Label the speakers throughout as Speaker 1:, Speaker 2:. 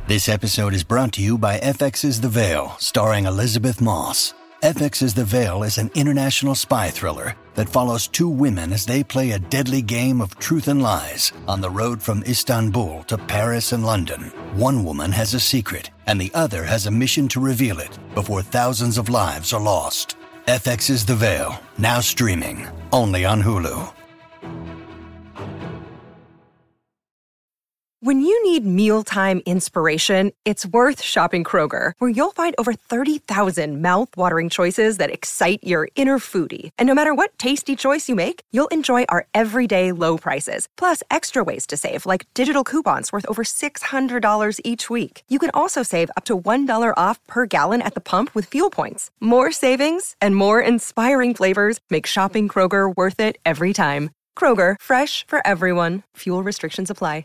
Speaker 1: This episode is brought to you by FX's The Veil, starring Elizabeth Moss. FX's The Veil is an international spy thriller that follows two women as they play a deadly game of truth and lies on the road from Istanbul to Paris and London. One woman has a secret, and the other has a mission to reveal it before thousands of lives are lost. FX's The Veil, now streaming, only on Hulu.
Speaker 2: When you need mealtime inspiration, it's worth shopping Kroger, where you'll find over 30,000 mouth-watering choices that excite your inner foodie. And no matter what tasty choice you make, you'll enjoy our everyday low prices, plus extra ways to save, like digital coupons worth over $600 each week. You can also save up to $1 off per gallon at the pump with fuel points. More savings and more inspiring flavors make shopping Kroger worth it every time. Kroger, fresh for everyone. Fuel restrictions apply.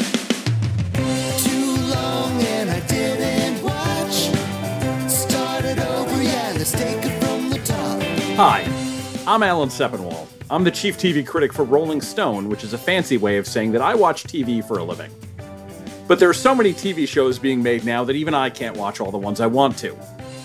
Speaker 3: Hi, I'm Alan Sepinwall. I'm the chief TV critic for Rolling Stone, which is a fancy way of saying that I watch TV for a living. But there are so many TV shows being made now that even I can't watch all the ones I want to.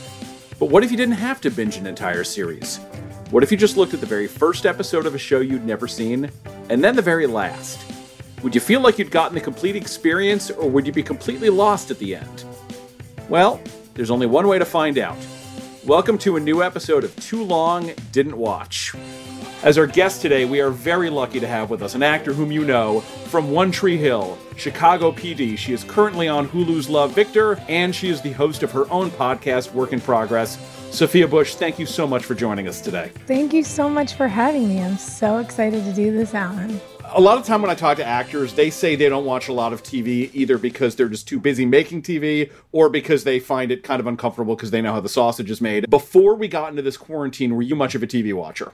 Speaker 3: But what if you didn't have to binge an entire series? What if you just looked at the very first episode of a show you'd never seen, and then the very last? Would you feel like you'd gotten the complete experience, or would you be completely lost at the end? Well, there's only one way to find out. Welcome to a new episode of Too Long Didn't Watch. As our guest today, we are very lucky to have with us an actor whom you know from One Tree Hill, Chicago PD. She is currently on Hulu's Love, Victor, and she is the host of her own podcast, Work in Progress. Sophia Bush, thank you so much for joining us today.
Speaker 4: Thank you so much for having me. I'm so excited to do this, Alan.
Speaker 3: A lot of time when I talk to actors, they say they don't watch a lot of TV, either because they're just too busy making TV or because they find it kind of uncomfortable because they know how the sausage is made. Before we got into this quarantine, were you much of a TV watcher?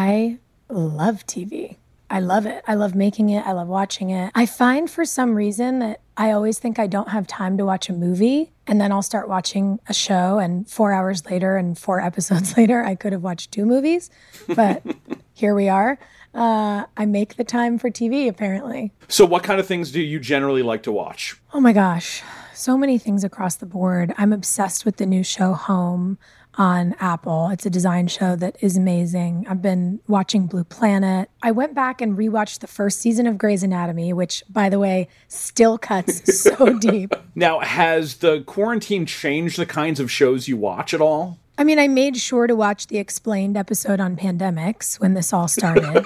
Speaker 4: I love TV. I love it. I love making it. I love watching it. I find for some reason that I always think I don't have time to watch a movie, and then I'll start watching a show, and 4 hours later and 4 episodes later, I could have watched 2 movies. But here we are. I make the time for TV, apparently.
Speaker 3: So what kind of things do you generally like to watch?
Speaker 4: Oh my gosh, so many things across the board. I'm obsessed with the new show Home on Apple. It's a design show that is amazing. I've been watching Blue Planet. I went back and rewatched the first season of Grey's Anatomy, which, by the way, still cuts so deep.
Speaker 3: Now, has the quarantine changed the kinds of shows you watch at all?
Speaker 4: I mean, I made sure to watch the explained episode on pandemics when this all started.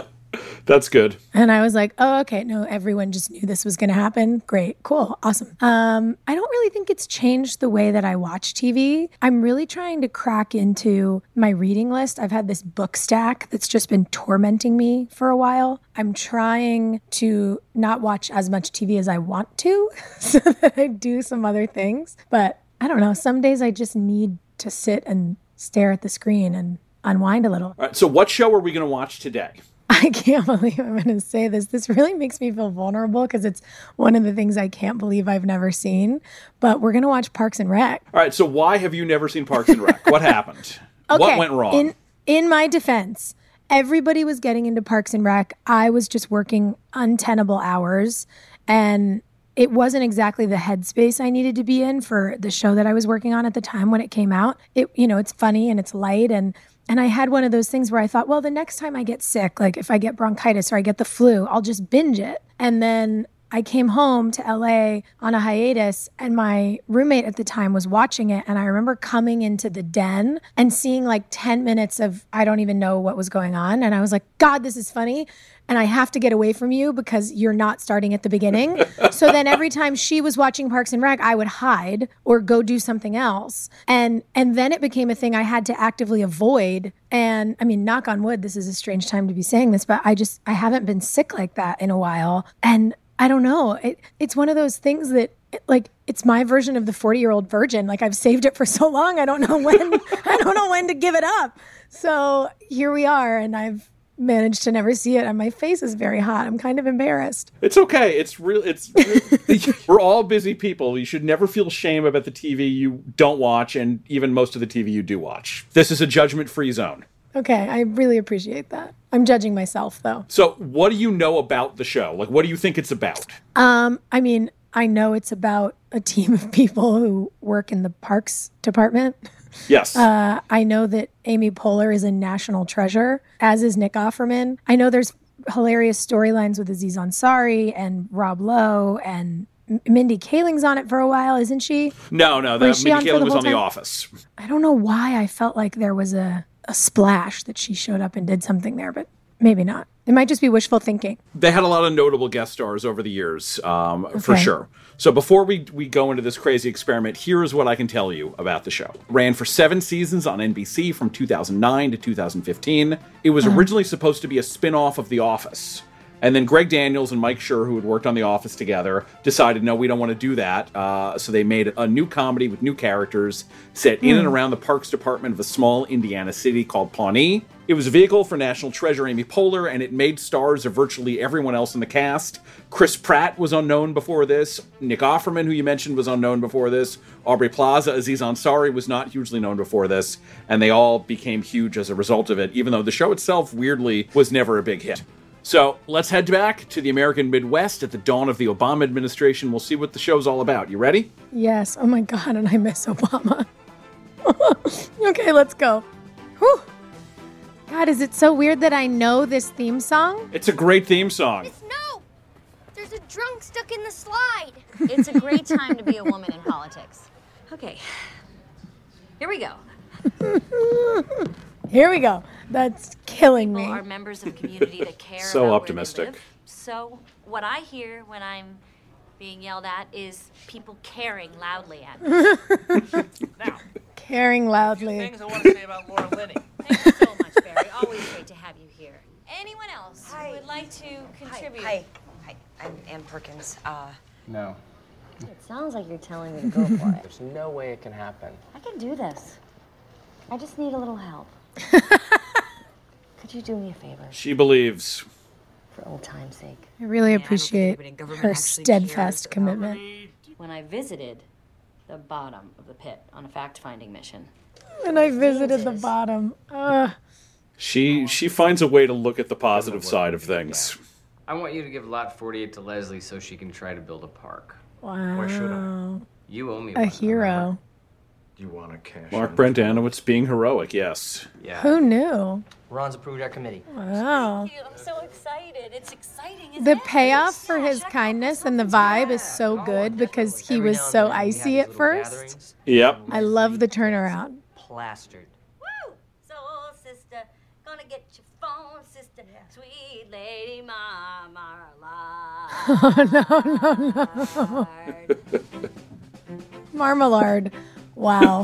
Speaker 3: That's good.
Speaker 4: And I was like, oh, okay, no, everyone just knew this was going to happen. Great, cool, awesome. I don't really think it's changed the way that I watch TV. I'm really trying to crack into my reading list. I've had this book stack that's just been tormenting me for a while. I'm trying to not watch as much TV as I want to so that I do some other things. But I don't know, some days I just need to sit and stare at the screen and unwind a little.
Speaker 3: All right, so what show are we going to watch today?
Speaker 4: I can't believe I'm going to say this. This really makes me feel vulnerable because it's one of the things I can't believe I've never seen. But we're going to watch Parks and Rec.
Speaker 3: All right, so why have you never seen Parks and Rec? What happened?
Speaker 4: Okay,
Speaker 3: what went wrong?
Speaker 4: In my defense, everybody was getting into Parks and Rec. I was just working untenable hours, and it wasn't exactly the headspace I needed to be in for the show that I was working on at the time when it came out. It's funny and it's light, and I had one of those things where I thought, well, the next time I get sick, like if I get bronchitis or I get the flu, I'll just binge it. And then I came home to LA on a hiatus, and my roommate at the time was watching it. And I remember coming into the den and seeing like 10 minutes of, I don't even know what was going on. And I was like, God, this is funny. And I have to get away from you because you're not starting at the beginning. So then every time she was watching Parks and Rec, I would hide or go do something else. And then it became a thing I had to actively avoid. And I mean, knock on wood, this is a strange time to be saying this, but I haven't been sick like that in a while. And I don't know. It's one of those things that like it's my version of the 40-year-old virgin. Like I've saved it for so long, I don't know when to give it up. So here we are, and I've managed to never see it, and my face is very hot. I'm kind of embarrassed.
Speaker 3: It's okay. It's we're all busy people. You should never feel shame about the TV you don't watch, and even most of the TV you do watch. This is a judgment-free zone.
Speaker 4: Okay, I really appreciate that. I'm judging myself, though.
Speaker 3: So what do you know about the show? Like, what do you think it's about?
Speaker 4: I mean, I know it's about a team of people who work in the parks department.
Speaker 3: Yes.
Speaker 4: I know that Amy Poehler is a national treasure, as is Nick Offerman. I know there's hilarious storylines with Aziz Ansari and Rob Lowe, and Mindy Kaling's on it for a while, isn't she?
Speaker 3: No, Mindy Kaling was on The Office.
Speaker 4: I don't know why I felt like there was a splash that she showed up and did something there, but maybe not. It might just be wishful thinking.
Speaker 3: They had a lot of notable guest stars over the years, for sure. So before we go into this crazy experiment, here's what I can tell you about the show. Ran for 7 seasons on NBC from 2009 to 2015. It was originally supposed to be a spin-off of The Office. And then Greg Daniels and Mike Schur, who had worked on The Office together, decided, no, we don't want to do that. So they made a new comedy with new characters set in and around the parks department of a small Indiana city called Pawnee. It was a vehicle for national treasure Amy Poehler, and it made stars of virtually everyone else in the cast. Chris Pratt was unknown before this. Nick Offerman, who you mentioned, was unknown before this. Aubrey Plaza, Aziz Ansari was not hugely known before this. And they all became huge as a result of it, even though the show itself, weirdly, was never a big hit. So let's head back to the American Midwest at the dawn of the Obama administration. We'll see what the show's all about. You ready?
Speaker 4: Yes. Oh my God, and I miss Obama. Okay, let's go. Whew. God, is it so weird that I know this theme song?
Speaker 3: It's a great theme song.
Speaker 5: No! There's a drunk stuck in the slide.
Speaker 6: It's a great time to be a woman in politics. Okay, here we go.
Speaker 4: Here we go. That's killing me.
Speaker 6: People are members of a community that care
Speaker 3: So
Speaker 6: about
Speaker 3: optimistic.
Speaker 6: where they live. So what I hear when I'm being yelled at is people caring loudly at me.
Speaker 7: Now,
Speaker 4: Caring loudly.
Speaker 7: things I want to say about Laura Linney.
Speaker 6: Thank you so much, Barry. Always great to have you here. Anyone else who would like to contribute?
Speaker 8: Hi, I'm Ann Perkins.
Speaker 9: No.
Speaker 6: It sounds like you're telling me to go for it.
Speaker 9: There's no way it can happen.
Speaker 6: I can do this. I just need a little help. Could you do me a favor?
Speaker 3: She believes.
Speaker 6: For old time's sake.
Speaker 4: I really
Speaker 8: I don't think
Speaker 4: appreciate
Speaker 8: anybody in government
Speaker 4: her
Speaker 8: actually
Speaker 4: steadfast
Speaker 8: cares
Speaker 4: commitment.
Speaker 6: When I visited the bottom of the pit on a fact-finding mission.
Speaker 4: And I visited the bottom.
Speaker 3: She finds a way to look at the positive side of things.
Speaker 9: I want you to give Lot 48 to Leslie so she can try to build a park.
Speaker 4: Wow.
Speaker 7: Why should I?
Speaker 9: You owe me
Speaker 4: A
Speaker 9: one.
Speaker 4: hero.
Speaker 7: You want to cash
Speaker 3: Mark
Speaker 7: in?
Speaker 3: Brendanowitz being heroic, yes.
Speaker 9: Yeah.
Speaker 4: Who knew?
Speaker 9: Ron's approved our committee.
Speaker 4: Wow.
Speaker 6: I'm so excited. It's exciting, isn't
Speaker 4: The
Speaker 6: it?
Speaker 4: payoff for his kindness and the vibe is so good because he
Speaker 9: Every
Speaker 4: was
Speaker 9: now and
Speaker 4: so
Speaker 9: then we have
Speaker 4: icy
Speaker 9: these
Speaker 4: at
Speaker 9: little
Speaker 4: first.
Speaker 9: gatherings.
Speaker 3: Yep.
Speaker 4: I love the turnaround.
Speaker 9: Plastered.
Speaker 6: Woo! Soul sister, gonna get your phone, sister. Sweet lady
Speaker 4: Marmalade. Wow.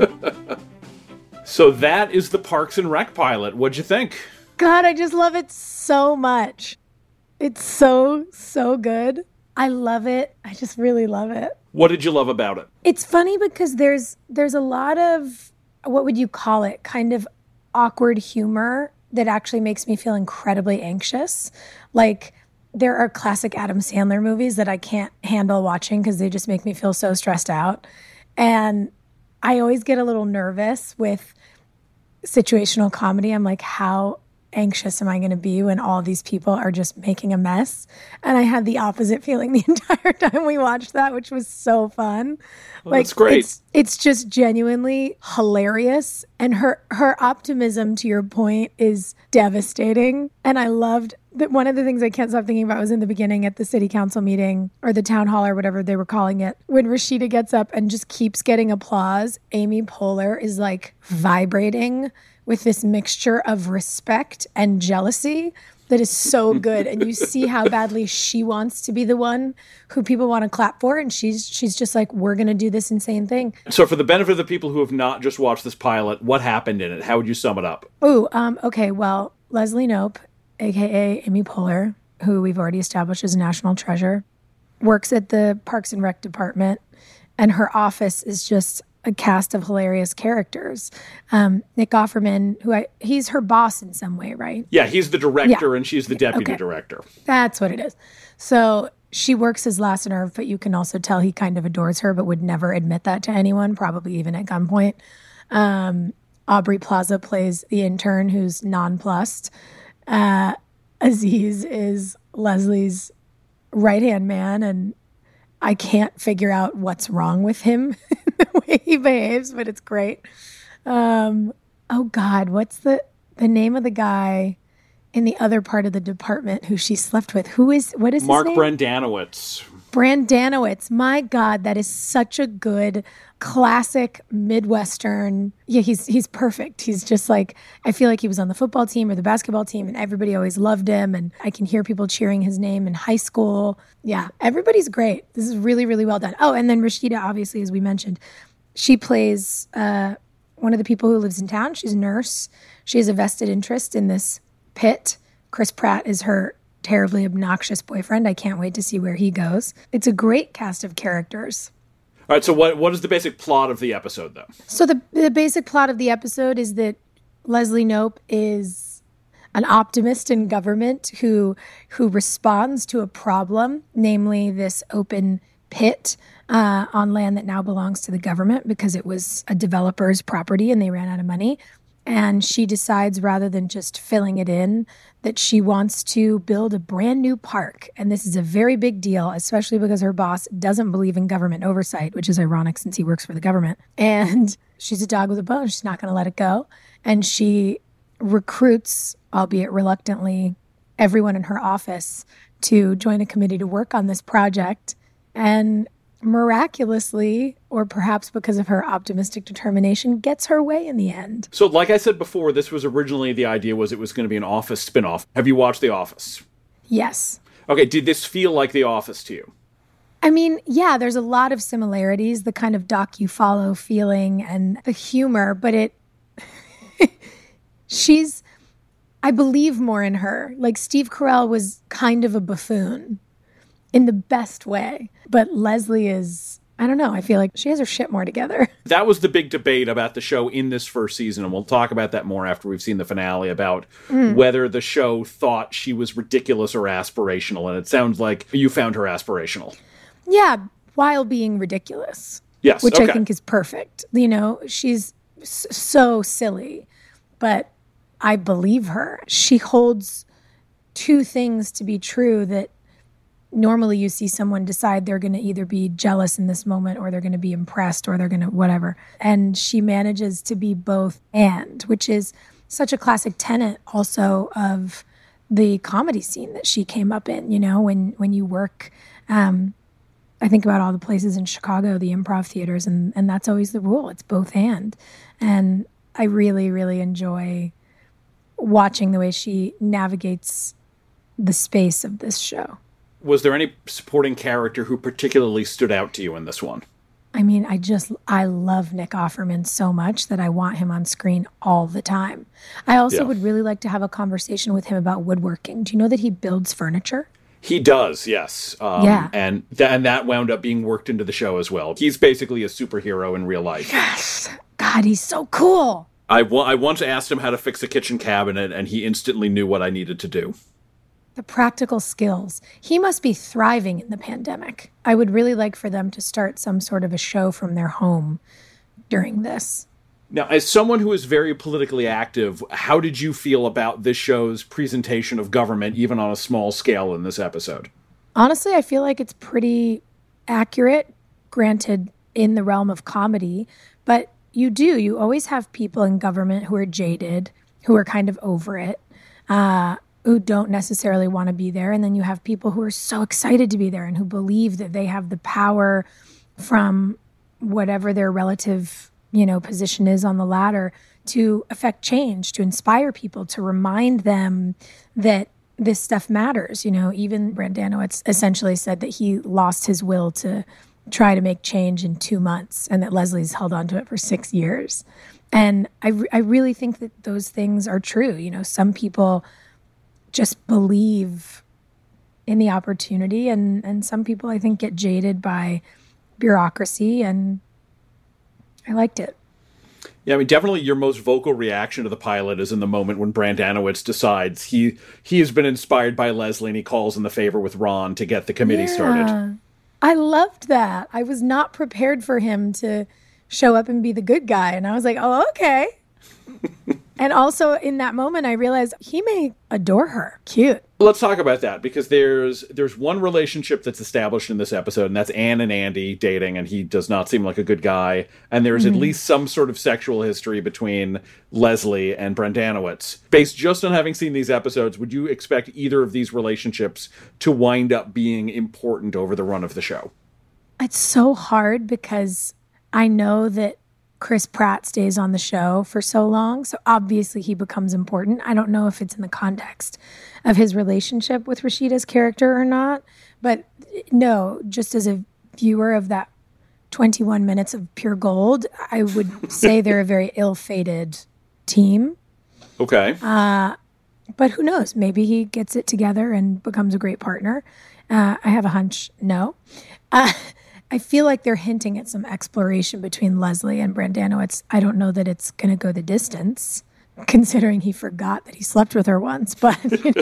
Speaker 3: So that is the Parks and Rec pilot. What'd you think?
Speaker 4: God, I just love it so much. It's so, so good. I love it. I just really love it.
Speaker 3: What did you love about it?
Speaker 4: It's funny because there's a lot of, what would you call it, kind of awkward humor that actually makes me feel incredibly anxious. Like, there are classic Adam Sandler movies that I can't handle watching because they just make me feel so stressed out. And I always get a little nervous with situational comedy. I'm like, how anxious am I going to be when all these people are just making a mess? And I had the opposite feeling the entire time we watched that, which was so fun.
Speaker 3: Well, that's great.
Speaker 4: It's just genuinely hilarious. And her optimism, to your point, is devastating. And I loved that. One of the things I can't stop thinking about was in the beginning at the city council meeting or the town hall or whatever they were calling it, when Rashida gets up and just keeps getting applause. Amy Poehler is like vibrating with this mixture of respect and jealousy that is so good. And you see how badly she wants to be the one who people want to clap for. And she's just like, we're going to do this insane thing.
Speaker 3: So for the benefit of the people who have not just watched this pilot, what happened in it? How would you sum it up?
Speaker 4: Okay. Well, Leslie Knope, a.k.a. Amy Poehler, who we've already established as a national treasure, works at the Parks and Rec department. And her office is just a cast of hilarious characters. Nick Offerman, he's her boss in some way, right?
Speaker 3: Yeah, he's the director
Speaker 4: Yeah.
Speaker 3: and she's the deputy
Speaker 4: Okay.
Speaker 3: director.
Speaker 4: That's what it is. So she works his last nerve, but you can also tell he kind of adores her, but would never admit that to anyone, probably even at gunpoint. Aubrey Plaza plays the intern who's nonplussed. Aziz is Leslie's right-hand man, and I can't figure out what's wrong with him, the way he behaves, but it's great. Oh God, what's the name of the guy in the other part of the department who she slept with? What is
Speaker 3: Mark
Speaker 4: his name?
Speaker 3: Brandanowitz.
Speaker 4: Brandanowitz. My God, that is such a good classic Midwestern. Yeah, he's perfect. He's just like, I feel like he was on the football team or the basketball team and everybody always loved him. And I can hear people cheering his name in high school. Yeah, everybody's great. This is really, really well done. Oh, and then Rashida, obviously, as we mentioned, she plays one of the people who lives in town. She's a nurse. She has a vested interest in this pit. Chris Pratt is her terribly obnoxious boyfriend. I can't wait to see where he goes. It's a great cast of characters.
Speaker 3: All right, so what is the basic plot of the episode, though?
Speaker 4: So the basic plot of the episode is that Leslie Knope is an optimist in government who responds to a problem, namely this open pit on land that now belongs to the government because it was a developer's property and they ran out of money. And she decides, rather than just filling it in, that she wants to build a brand new park. And this is a very big deal, especially because her boss doesn't believe in government oversight, which is ironic since he works for the government. And she's a dog with a bone. She's not going to let it go. And she recruits, albeit reluctantly, everyone in her office to join a committee to work on this project. And miraculously, or perhaps because of her optimistic determination, gets her way in the end.
Speaker 3: So like I said before, this was originally, the idea was it was going to be an Office spinoff. Have you watched The Office?
Speaker 4: Yes.
Speaker 3: Okay, did this feel like The Office to you?
Speaker 4: I mean, yeah, there's a lot of similarities, the kind of docu-follow feeling and the humor, but I believe more in her. Like Steve Carell was kind of a buffoon in the best way. But Leslie is, I don't know, I feel like she has her shit more together.
Speaker 3: That was the big debate about the show in this first season, and we'll talk about that more after we've seen the finale, about whether the show thought she was ridiculous or aspirational, and it sounds like you found her aspirational.
Speaker 4: Yeah, while being ridiculous.
Speaker 3: Yes,
Speaker 4: which
Speaker 3: okay.
Speaker 4: I think is perfect. You know, she's so silly, but I believe her. She holds two things to be true that normally you see someone decide they're going to either be jealous in this moment or they're going to be impressed or they're going to whatever. And she manages to be both and, which is such a classic tenet also of the comedy scene that she came up in. You know, when you work, I think about all the places in Chicago, the improv theaters, and that's always the rule. It's both and. And I really, really enjoy watching the way she navigates the space of this show.
Speaker 3: Was there any supporting character who particularly stood out to you in this one?
Speaker 4: I mean, I love Nick Offerman so much that I want him on screen all the time. I also would really like to have a conversation with him about woodworking. Do you know that he builds furniture?
Speaker 3: He does, yes.
Speaker 4: Yeah.
Speaker 3: And that wound up being worked into the show as well. He's basically a superhero in real life.
Speaker 4: Yes. God, he's so cool.
Speaker 3: I once asked him how to fix a kitchen cabinet, and he instantly knew what I needed to do.
Speaker 4: The practical skills. He must be thriving in the pandemic. I would really like for them to start some sort of a show from their home during this.
Speaker 3: Now, as someone who is very politically active, how did you feel about this show's presentation of government, even on a small scale in this episode?
Speaker 4: Honestly, I feel like it's pretty accurate, granted in the realm of comedy, but you always have people in government who are jaded, who are kind of over it, who don't necessarily want to be there. And then you have people who are so excited to be there and who believe that they have the power from whatever their relative, position is on the ladder to affect change, to inspire people, to remind them that this stuff matters. Even Brandanowitz essentially said that he lost his will to try to make change in 2 months and that Leslie's held on to it for 6 years. And I really think that those things are true. Some people just believe in the opportunity, and some people, I think, get jaded by bureaucracy, and I liked it.
Speaker 3: Yeah, I mean, definitely your most vocal reaction to the pilot is in the moment when Brandanowitz decides he has been inspired by Leslie and he calls in the favor with Ron to get the committee started.
Speaker 4: I loved that. I was not prepared for him to show up and be the good guy, and I was like, oh, okay. And also in that moment, I realized he may adore her. Cute.
Speaker 3: Let's talk about that, because there's one relationship that's established in this episode, and that's Anne and Andy dating, and he does not seem like a good guy. And there's at least some sort of sexual history between Leslie and Brandanowitz. Based just on having seen these episodes, would you expect either of these relationships to wind up being important over the run of the show?
Speaker 4: It's so hard because I know that Chris Pratt stays on the show for so long, so obviously he becomes important. I don't know if it's in the context of his relationship with Rashida's character or not, but no, just as a viewer of that 21 minutes of pure gold, I would say they're a very ill-fated team.
Speaker 3: Okay.
Speaker 4: But who knows? Maybe he gets it together and becomes a great partner. I have a hunch, no. I feel like they're hinting at some exploration between Leslie and Brandanowitz. I don't know that it's going to go the distance, considering he forgot that he slept with her once. But,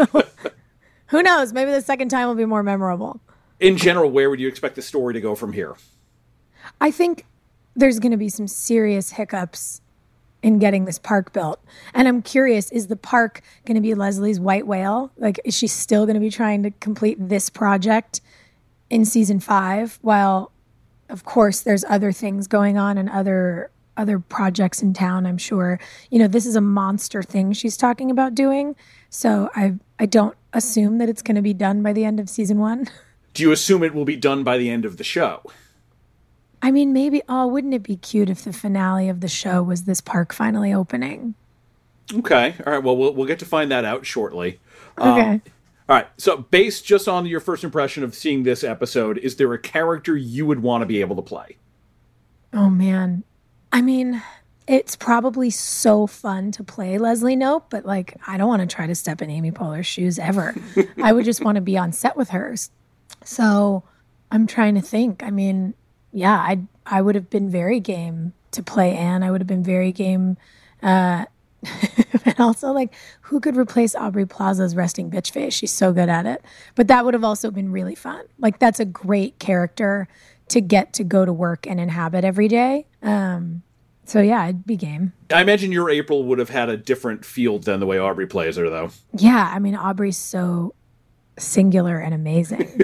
Speaker 4: who knows? Maybe the second time will be more memorable.
Speaker 3: In general, where would you expect the story to go from here?
Speaker 4: I think there's going to be some serious hiccups in getting this park built. And I'm curious, is the park going to be Leslie's white whale? Like, is she still going to be trying to complete this project in season 5 while... Of course, there's other things going on and other projects in town, I'm sure. This is a monster thing she's talking about doing. So I don't assume that it's going to be done by the end of season 1.
Speaker 3: Do you assume it will be done by the end of the show?
Speaker 4: I mean, maybe, wouldn't it be cute if the finale of the show was this park finally opening?
Speaker 3: Okay. All right. Well, we'll get to find that out shortly.
Speaker 4: Okay.
Speaker 3: All right, so based just on your first impression of seeing this episode, is there a character you would want to be able to play?
Speaker 4: Oh, man. I mean, it's probably so fun to play Leslie Knope, but, I don't want to try to step in Amy Poehler's shoes ever. I would just want to be on set with her. So I'm trying to think. I mean, yeah, I would have been very game to play Anne. I would have been very game... and also, who could replace Aubrey Plaza's resting bitch face? She's so good at it. But that would have also been really fun. That's a great character to get to go to work and inhabit every day. So, yeah, I'd be game.
Speaker 3: I imagine your April would have had a different field than the way Aubrey plays her, though.
Speaker 4: Yeah, I mean, Aubrey's so singular and amazing.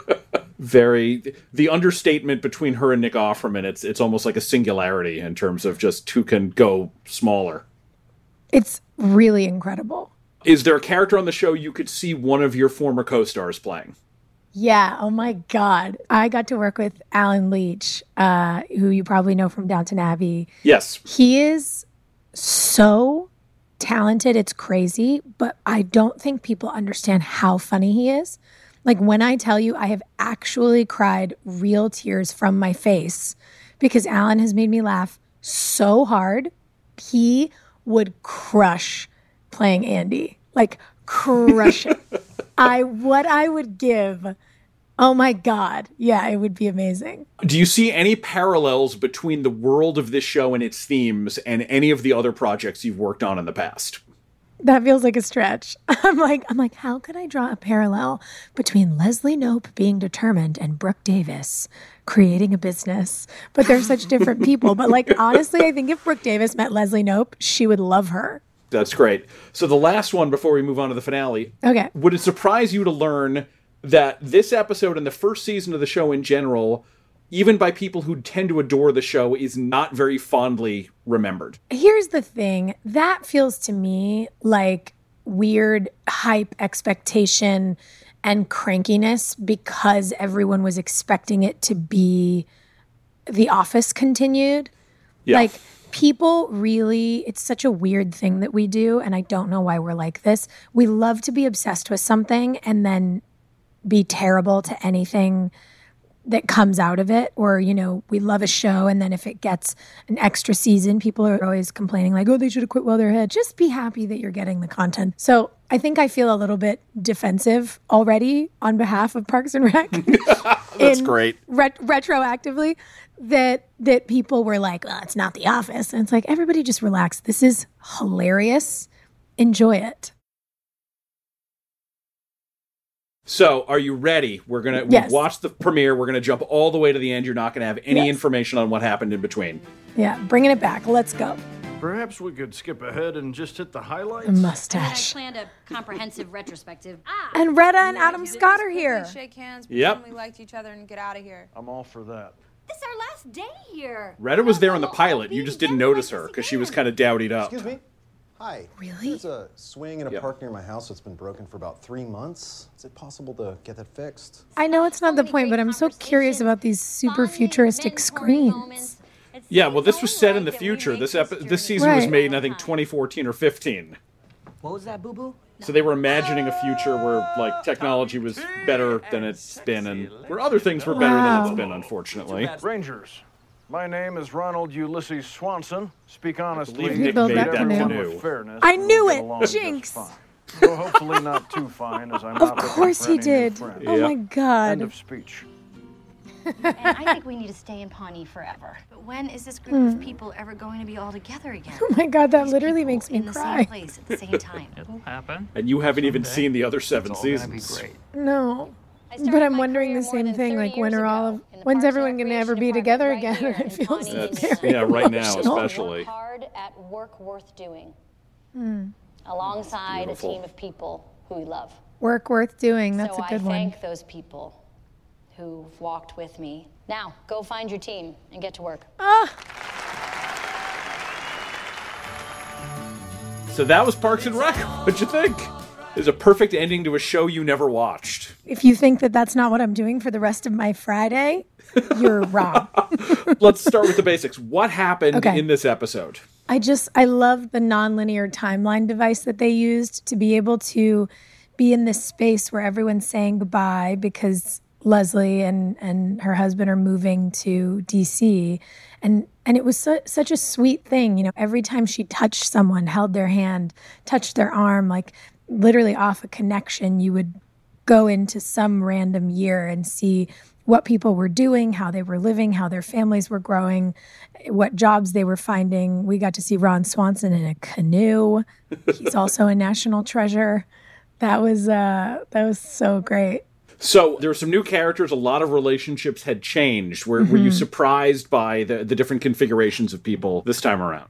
Speaker 3: The understatement between her and Nick Offerman, it's almost like a singularity in terms of just who can go smaller.
Speaker 4: It's really incredible.
Speaker 3: Is there a character on the show you could see one of your former co-stars playing?
Speaker 4: Yeah. Oh, my God. I got to work with Alan Leach, who you probably know from Downton Abbey.
Speaker 3: Yes.
Speaker 4: He is so talented. It's crazy. But I don't think people understand how funny he is. When I tell you I have actually cried real tears from my face because Alan has made me laugh so hard. He would crush playing Andy, crush it. What I would give, oh my God. Yeah, it would be amazing.
Speaker 3: Do you see any parallels between the world of this show and its themes and any of the other projects you've worked on in the past?
Speaker 4: That feels like a stretch. I'm like, how could I draw a parallel between Leslie Knope being determined and Brooke Davis creating a business? But they're such different people. But honestly, I think if Brooke Davis met Leslie Knope, she would love her.
Speaker 3: That's great. So the last one before we move on to the finale.
Speaker 4: Okay.
Speaker 3: Would it surprise you to learn that this episode and the first season of the show in general, even by people who tend to adore the show, is not very fondly remembered?
Speaker 4: Here's the thing. That feels to me like weird hype expectation and crankiness because everyone was expecting it to be The Office continued.
Speaker 3: Yeah.
Speaker 4: People really, it's such a weird thing that we do, and I don't know why we're like this. We love to be obsessed with something and then be terrible to anything that comes out of it. Or, we love a show, and then if it gets an extra season, people are always complaining oh, they should have quit while they're ahead. Just be happy that you're getting the content. So I think I feel a little bit defensive already on behalf of Parks and Rec.
Speaker 3: That's great.
Speaker 4: Retroactively, that people were it's not The Office. And it's everybody just relax. This is hilarious. Enjoy it.
Speaker 3: So, are you ready? We've watched the premiere. We're going to jump all the way to the end. You're not going to have any information on what happened in between.
Speaker 4: Yeah, bringing it back. Let's go.
Speaker 7: Perhaps we could skip ahead and just hit the highlights.
Speaker 4: The mustache.
Speaker 6: I planned a comprehensive retrospective.
Speaker 4: And Retta and Adam Scott are here.
Speaker 10: Shake hands,
Speaker 3: Yep.
Speaker 10: pretend we liked each other, and get out of here.
Speaker 7: I'm all for that.
Speaker 6: This is our last day here.
Speaker 3: Retta was there in the pilot. You just didn't notice her because she was kind of dowdied up.
Speaker 11: Excuse me? Hi.
Speaker 4: Really?
Speaker 11: There's a swing in a park near my house that's been broken for about 3 months. Is it possible to get that fixed?
Speaker 4: I know it's not the point, but I'm so curious about these super futuristic screens.
Speaker 3: Yeah, well, this was set in the future. This season was made in, I think, 2014 or 15.
Speaker 12: What was that, boo-boo?
Speaker 3: So they were imagining a future where, like, technology was better than it's been, and where other things were better than it's been, unfortunately.
Speaker 7: Rangers, my name is Ronald Ulysses Swanson. Speak honestly,
Speaker 3: believe Nick made that canoe.
Speaker 7: with fairness.
Speaker 4: I knew
Speaker 7: we'll get
Speaker 4: it!
Speaker 7: along just
Speaker 4: Jinx!
Speaker 7: fine. Though hopefully not too fine, as I'm
Speaker 4: Of
Speaker 7: not looking
Speaker 4: course
Speaker 7: for
Speaker 4: he
Speaker 7: any new
Speaker 4: did.
Speaker 7: friends.
Speaker 4: Oh my God.
Speaker 7: End of speech.
Speaker 6: And I think we need to stay in Pawnee forever. But when is this group of people ever going to be all together again?
Speaker 4: Oh my God, that literally makes me
Speaker 6: in the
Speaker 4: cry.
Speaker 6: same place at the same time.
Speaker 12: It'll happen.
Speaker 3: And you haven't even seen the other 7 seasons.
Speaker 4: No. But I'm wondering the same thing, like when's everyone going to ever be together again? It feels very
Speaker 3: right now,
Speaker 4: emotional.
Speaker 3: especially.
Speaker 13: Hard at work worth doing. Alongside a team of people who we love.
Speaker 4: Work worth doing, that's
Speaker 13: so
Speaker 4: a good
Speaker 13: I
Speaker 4: one.
Speaker 13: thank those people who've walked with me. Now, go find your team and get to work.
Speaker 3: So that was Parks and Rec. What'd you think? It was a perfect ending to a show you never watched.
Speaker 4: If you think that that's not what I'm doing for the rest of my Friday, you're wrong.
Speaker 3: Let's start with the basics. What happened in this episode?
Speaker 4: I love the nonlinear timeline device that they used to be able to be in this space where everyone's saying goodbye because Leslie and her husband are moving to DC. And it was such a sweet thing. You know, every time she touched someone, held their hand, touched their arm, like literally off a connection, you would go into some random year and see what people were doing, how they were living, how their families were growing, what jobs they were finding. We got to see Ron Swanson in a canoe. He's also a national treasure. That was so great.
Speaker 3: So there were some new characters. A lot of relationships had changed. Were you surprised by the different configurations of people this time around?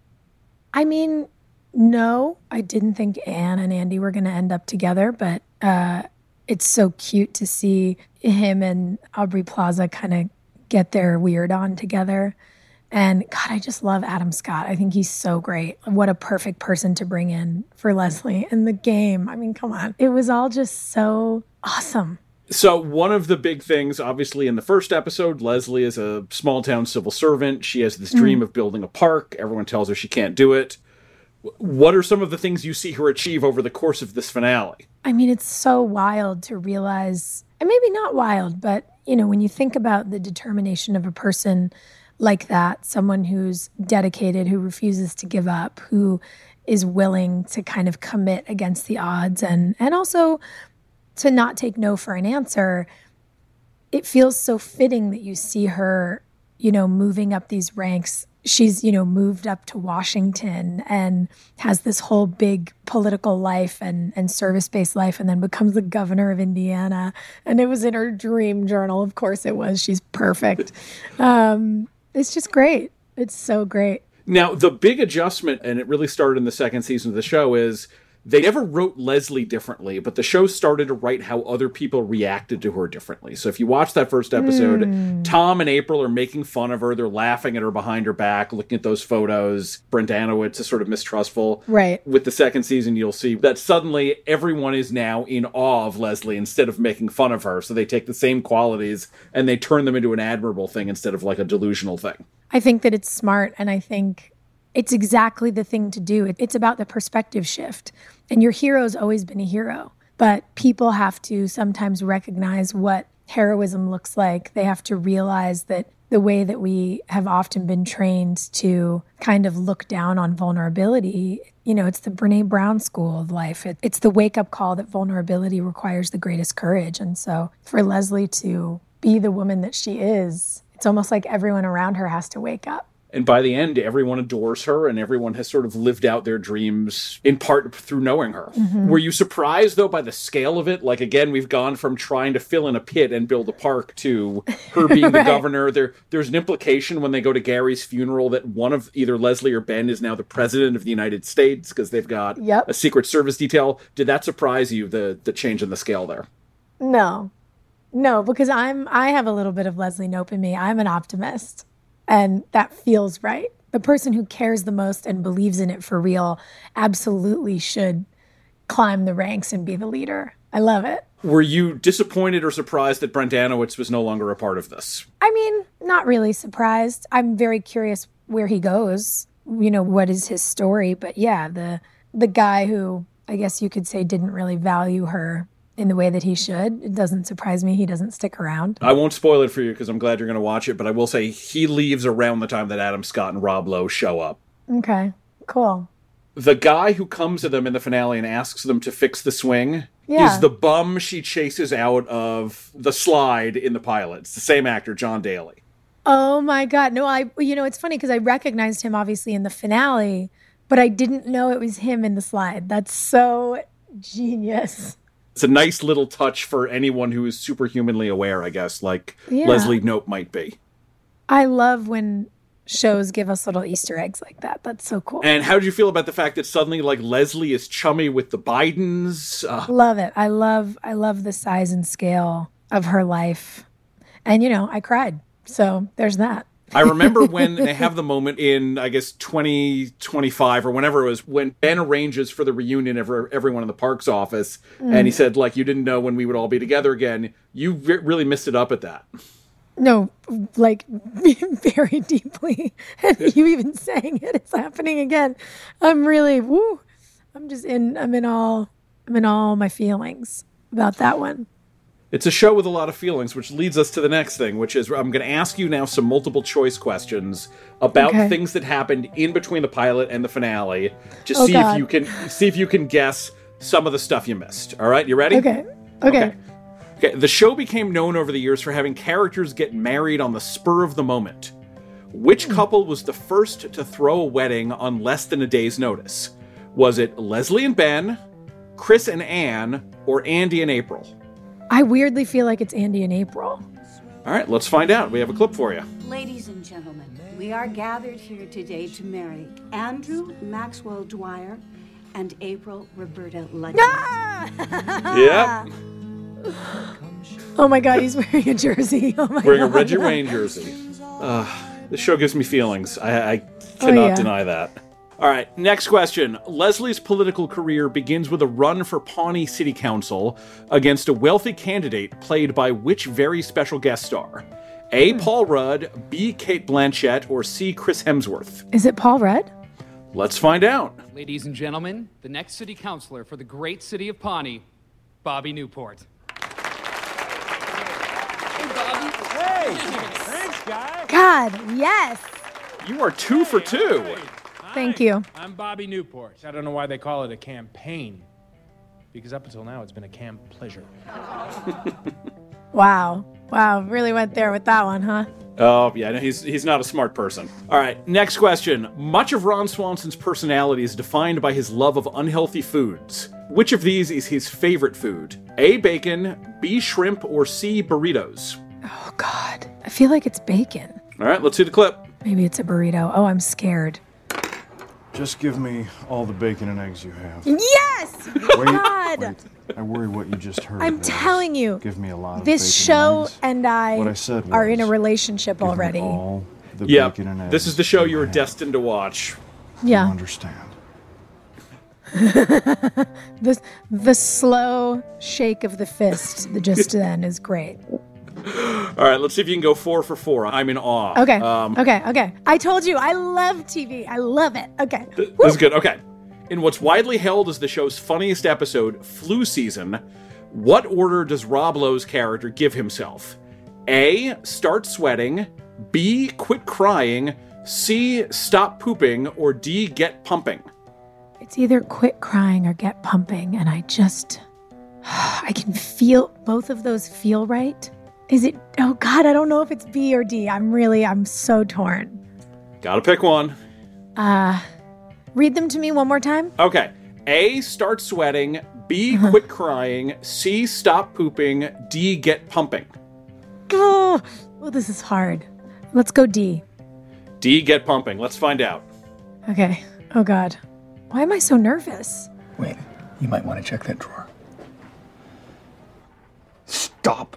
Speaker 4: I mean, no, I didn't think Anne and Andy were going to end up together, but it's so cute to see him and Aubrey Plaza kind of get their weird on together. And God, I just love Adam Scott. I think he's so great. What a perfect person to bring in for Leslie in the game. I mean, come on. It was all just so awesome.
Speaker 3: So one of the big things, obviously, in the first episode, Leslie is a small-town civil servant. She has this dream of building a park. Everyone tells her she can't do it. What are some of the things you see her achieve over the course of this finale?
Speaker 4: I mean, it's so wild to realize, and maybe not wild, but, you know, when you think about the determination of a person like that, someone who's dedicated, who refuses to give up, who is willing to kind of commit against the odds and also to not take no for an answer, it feels so fitting that you see her, you know, moving up these ranks. She's, you know, moved up to Washington and has this whole big political life and service-based life, and then becomes the governor of Indiana. And it was in her dream journal. Of course it was. She's perfect. It's just great. It's so great.
Speaker 3: Now, the big adjustment, and it really started in the second season of the show, is they never wrote Leslie differently, but the show started to write how other people reacted to her differently. So if you watch that first episode, Tom and April are making fun of her. They're laughing at her behind her back, looking at those photos. Brent Anowitz is sort of mistrustful.
Speaker 4: Right.
Speaker 3: With the second season, you'll see that suddenly everyone is now in awe of Leslie instead of making fun of her. So they take the same qualities and they turn them into an admirable thing instead of like a delusional thing.
Speaker 4: I think that it's smart, and I think it's exactly the thing to do. It's about the perspective shift. And your hero's always been a hero. But people have to sometimes recognize what heroism looks like. They have to realize that the way that we have often been trained to kind of look down on vulnerability, you know, it's the Brene Brown school of life. It's the wake-up call that vulnerability requires the greatest courage. And so for Leslie to be the woman that she is, it's almost like everyone around her has to wake up.
Speaker 3: And by the end, everyone adores her, and everyone has sort of lived out their dreams, in part through knowing her.
Speaker 4: Mm-hmm.
Speaker 3: Were you surprised, though, by the scale of it? Like, again, we've gone from trying to fill in a pit and build a park to her being the governor. There's an implication when they go to Gary's funeral that one of either Leslie or Ben is now the president of the United States because they've got a Secret Service detail. Did that surprise you, the change in the scale there?
Speaker 4: No, because I have a little bit of Leslie Knope in me. I'm an optimist. And that feels right. The person who cares the most and believes in it for real absolutely should climb the ranks and be the leader. I love it.
Speaker 3: Were you disappointed or surprised that Brent Danowitz was no longer a part of this?
Speaker 4: I mean, not really surprised. I'm very curious where he goes. You know, what is his story? But yeah, the guy who I guess you could say didn't really value her in the way that he should. It doesn't surprise me he doesn't stick around.
Speaker 3: I won't spoil it for you because I'm glad you're going to watch it, but I will say he leaves around the time that Adam Scott and Rob Lowe show up.
Speaker 4: Okay, cool.
Speaker 3: The guy who comes to them in the finale and asks them to fix the swing is the bum she chases out of the slide in the pilot. It's the same actor, John Daly.
Speaker 4: Oh my God. No, it's funny because I recognized him obviously in the finale, but I didn't know it was him in the slide. That's so genius.
Speaker 3: It's a nice little touch for anyone who is superhumanly aware, I guess, like Leslie Knope might be.
Speaker 4: I love when shows give us little Easter eggs like that. That's so cool.
Speaker 3: And how did you feel about the fact that suddenly, like, Leslie is chummy with the Bidens?
Speaker 4: Love it. I love the size and scale of her life. And, I cried. So there's that.
Speaker 3: I remember when they have the moment in, I guess, 2025 or whenever it was, when Ben arranges for the reunion of everyone in the park's office. And he said, like, you didn't know when we would all be together again. You really missed it up at that. No,
Speaker 4: like, very deeply. And you even saying it, it's happening again. I'm really, I'm in all my feelings about that one.
Speaker 3: It's a show with a lot of feelings, which leads us to the next thing, which is I'm going to ask you now some multiple choice questions about things that happened in between the pilot and the finale to see if you can guess some of the stuff you missed. All right, you ready?
Speaker 4: Okay.
Speaker 3: The show became known over the years for having characters get married on the spur of the moment. Which couple was the first to throw a wedding on less than a day's notice? Was it Leslie and Ben, Chris and Anne, or Andy and April?
Speaker 4: I weirdly feel like it's Andy and April.
Speaker 3: All right, let's find out. We have a clip for you.
Speaker 14: Ladies and gentlemen, we are gathered here today to marry Andrew Maxwell Dwyer and April Roberta Ludwig.
Speaker 3: Yep.
Speaker 4: Oh my God, he's wearing a jersey. Oh my
Speaker 3: wearing
Speaker 4: God.
Speaker 3: A Reggie Wayne jersey. This show gives me feelings. I cannot deny that. All right, next question. Leslie's political career begins with a run for Pawnee City Council against a wealthy candidate played by which very special guest star? A. Paul Rudd, B. Cate Blanchett, or C. Chris Hemsworth?
Speaker 4: Is it Paul Rudd?
Speaker 3: Let's find out.
Speaker 15: Ladies and gentlemen, the next city councilor for the great city of Pawnee, Bobby Newport.
Speaker 16: Hey, thanks, guy.
Speaker 4: God, yes.
Speaker 3: You are 2 for 2.
Speaker 4: Thank you.
Speaker 16: I'm Bobby Newport. I don't know why they call it a campaign, because up until now it's been a camp pleasure.
Speaker 4: Wow, really went there with that one, huh?
Speaker 3: Oh, yeah, he's not a smart person. All right, next question. Much of Ron Swanson's personality is defined by his love of unhealthy foods. Which of these is his favorite food? A. Bacon, B. Shrimp, or C. Burritos?
Speaker 4: Oh, God. I feel like it's bacon.
Speaker 3: All right, let's see the clip.
Speaker 4: Maybe it's a burrito. Oh, I'm scared.
Speaker 7: Just give me all the bacon and eggs you have.
Speaker 4: Yes! God!
Speaker 7: Wait. I worry what you just heard.
Speaker 4: I'm telling you.
Speaker 7: Give me a lot of
Speaker 4: this
Speaker 7: bacon
Speaker 4: show
Speaker 7: and eggs.
Speaker 4: and
Speaker 7: What I said
Speaker 4: are
Speaker 7: was,
Speaker 4: in a relationship
Speaker 7: give me
Speaker 4: already.
Speaker 7: all the
Speaker 3: Yeah,
Speaker 7: bacon and eggs
Speaker 3: this is the show you were
Speaker 7: have.
Speaker 3: destined to watch.
Speaker 4: Yeah.
Speaker 7: You understand.
Speaker 4: The slow shake of the fist just then is great.
Speaker 3: All right, let's see if you can go 4 for 4. I'm in awe.
Speaker 4: Okay. Okay. I told you, I love TV. I love it. Okay.
Speaker 3: This is good. Okay. In what's widely held as the show's funniest episode, Flu Season, what order does Rob Lowe's character give himself? A. Start sweating. B. Quit crying. C. Stop pooping. Or D. Get pumping.
Speaker 4: It's either quit crying or get pumping, and I can feel both of those feel right. Is it, oh God, I don't know if it's B or D. I'm so torn.
Speaker 3: Gotta pick one.
Speaker 4: Read them to me one more time.
Speaker 3: Okay. A, start sweating. B, quit crying. C, stop pooping. D, get pumping.
Speaker 4: Oh, this is hard. Let's go D.
Speaker 3: D, get pumping. Let's find out.
Speaker 4: Okay. Oh, God. Why am I so nervous?
Speaker 17: Wait, you might want to check that drawer. Stop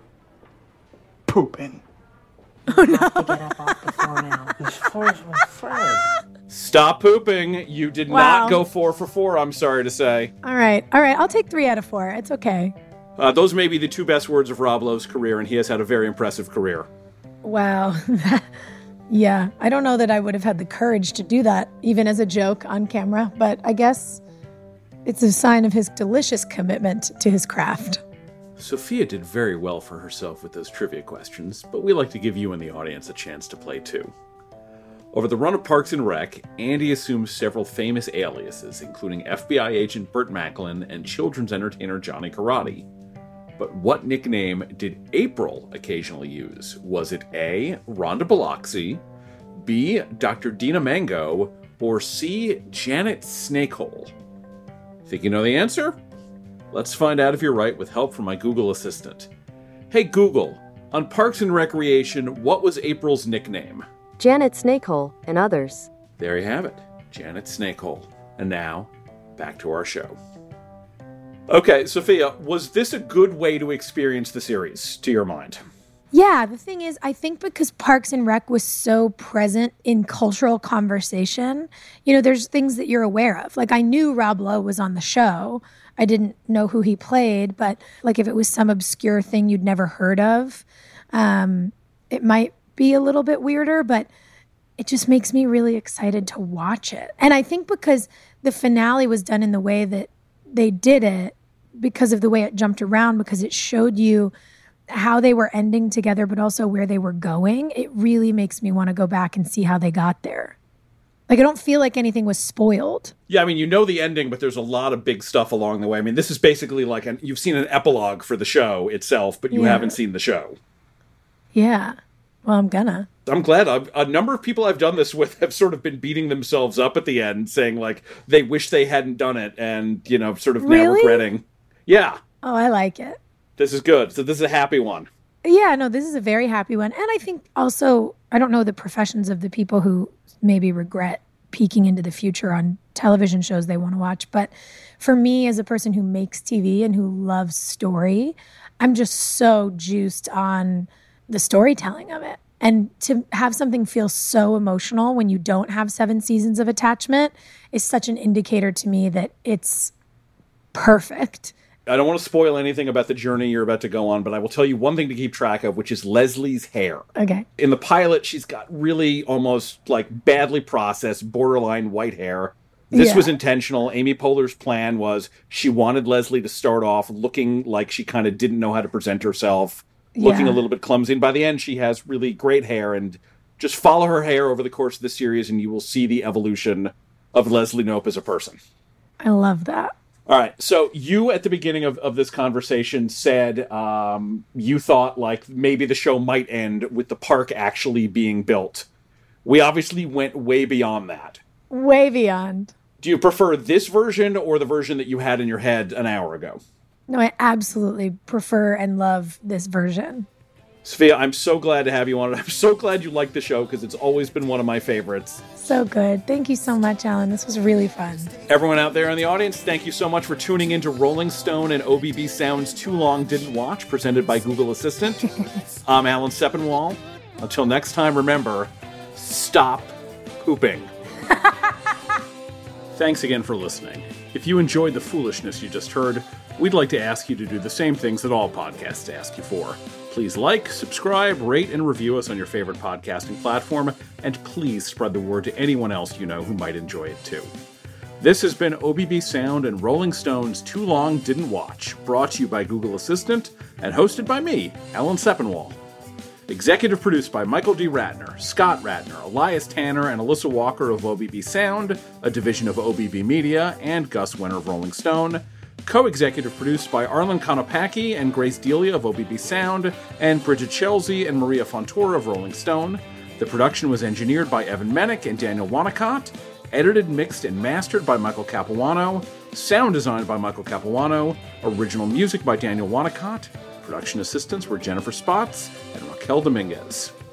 Speaker 17: pooping.
Speaker 4: Oh, no.
Speaker 18: To get up off the floor now. This floor is my friend.
Speaker 3: Stop pooping. You did not go 4 for 4, I'm sorry to say.
Speaker 4: All right. I'll take 3 out of 4. It's okay.
Speaker 3: Those may be the 2 best words of Rob Lowe's career, and he has had a very impressive career.
Speaker 4: Wow. Yeah. I don't know that I would have had the courage to do that, even as a joke on camera, but I guess it's a sign of his delicious commitment to his craft.
Speaker 3: Sophia did very well for herself with those trivia questions, but we like to give you and the audience a chance to play too. Over the run of Parks and Rec, Andy assumes several famous aliases, including FBI agent Burt Macklin and children's entertainer Johnny Karate. But what nickname did April occasionally use? Was it A, Rhonda Biloxi, B, Dr. Dina Mango, or C, Janet Snakehole? Think you know the answer? Let's find out if you're right with help from my Google Assistant. Hey Google, on Parks and Recreation, what was April's nickname?
Speaker 19: Janet Snakehole and others.
Speaker 3: There you have it, Janet Snakehole. And now, back to our show. Okay, Sophia, was this a good way to experience the series, to your mind?
Speaker 4: Yeah, the thing is, I think because Parks and Rec was so present in cultural conversation, there's things that you're aware of. Like, I knew Rob Lowe was on the show. I didn't know who he played, but like if it was some obscure thing you'd never heard of, it might be a little bit weirder, but it just makes me really excited to watch it. And I think because the finale was done in the way that they did it, because of the way it jumped around, because it showed you how they were ending together, but also where they were going, it really makes me want to go back and see how they got there. Like, I don't feel like anything was spoiled.
Speaker 3: Yeah, I mean, you know the ending, but there's a lot of big stuff along the way. I mean, this is basically like you've seen an epilogue for the show itself, but you haven't seen the show.
Speaker 4: Yeah. Well, I'm gonna.
Speaker 3: I'm glad. A number of people I've done this with have sort of been beating themselves up at the end, saying, like, they wish they hadn't done it and, sort of now regretting. Yeah.
Speaker 4: Oh, I like it.
Speaker 3: This is good. So this is a happy one.
Speaker 4: Yeah, no, this is a very happy one. And I think also, I don't know the professions of the people who maybe regret peeking into the future on television shows they want to watch. But for me, as a person who makes TV and who loves story, I'm just so juiced on the storytelling of it. And to have something feel so emotional when you don't have 7 seasons of attachment is such an indicator to me that it's perfect.
Speaker 3: I don't want to spoil anything about the journey you're about to go on, but I will tell you one thing to keep track of, which is Leslie's hair.
Speaker 4: Okay.
Speaker 3: In the pilot, she's got really almost like badly processed, borderline white hair. This was intentional. Amy Poehler's plan was she wanted Leslie to start off looking like she kind of didn't know how to present herself, looking a little bit clumsy. And by the end, she has really great hair. And just follow her hair over the course of the series, and you will see the evolution of Leslie Knope as a person.
Speaker 4: I love that.
Speaker 3: All right, so you at the beginning of this conversation said you thought like maybe the show might end with the park actually being built. We obviously went way beyond that.
Speaker 4: Way beyond.
Speaker 3: Do you prefer this version or the version that you had in your head an hour ago?
Speaker 4: No, I absolutely prefer and love this version.
Speaker 3: Sophia, I'm so glad to have you on it. I'm so glad you like the show because it's always been one of my favorites.
Speaker 4: So good. Thank you so much, Alan. This was really fun.
Speaker 3: Everyone out there in the audience, thank you so much for tuning into Rolling Stone and OBB Sound's Too Long Didn't Watch, presented by Google Assistant. I'm Alan Sepinwall. Until next time, remember, stop pooping. Thanks again for listening. If you enjoyed the foolishness you just heard, we'd like to ask you to do the same things that all podcasts ask you for. Please like, subscribe, rate, and review us on your favorite podcasting platform, and please spread the word to anyone else you know who might enjoy it too. This has been OBB Sound and Rolling Stone's Too Long Didn't Watch, brought to you by Google Assistant and hosted by me, Alan Sepinwall. Executive produced by Michael D. Ratner, Scott Ratner, Elias Tanner, and Alyssa Walker of OBB Sound, a division of OBB Media, and Gus Winter of Rolling Stone. Co-executive produced by Arlen Konopacki and Grace Delia of OBB Sound, and Bridget Chelsea and Maria Fontoura of Rolling Stone. The production was engineered by Evan Menick and Daniel Wanacott, edited, mixed, and mastered by Michael Capuano, sound designed by Michael Capuano, original music by Daniel Wanacott. Production assistants were Jennifer Spotts and Raquel Dominguez.